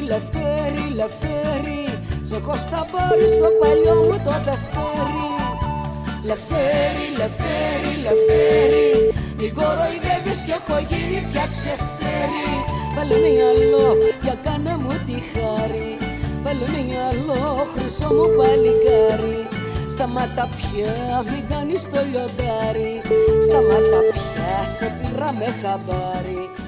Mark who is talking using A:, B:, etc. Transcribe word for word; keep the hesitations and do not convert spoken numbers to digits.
A: Λευτέρη, Λευτέρη, σε έχω στα μπάρι στο παλιό μου το Δευτέρη. Λευτέρη, Λευτέρη, Λευτέρη, την κοροϊδεύεις κι έχω γίνει πια ξεφτέρη. Βάλε μυαλό για κάνε μου τη χάρη, βάλε μυαλό χρυσό μου παλικάρι. Σταμάτα πια, μην κάνεις το λιοντάρι, σταμάτα πια, σε πήρα με χαμπάρι.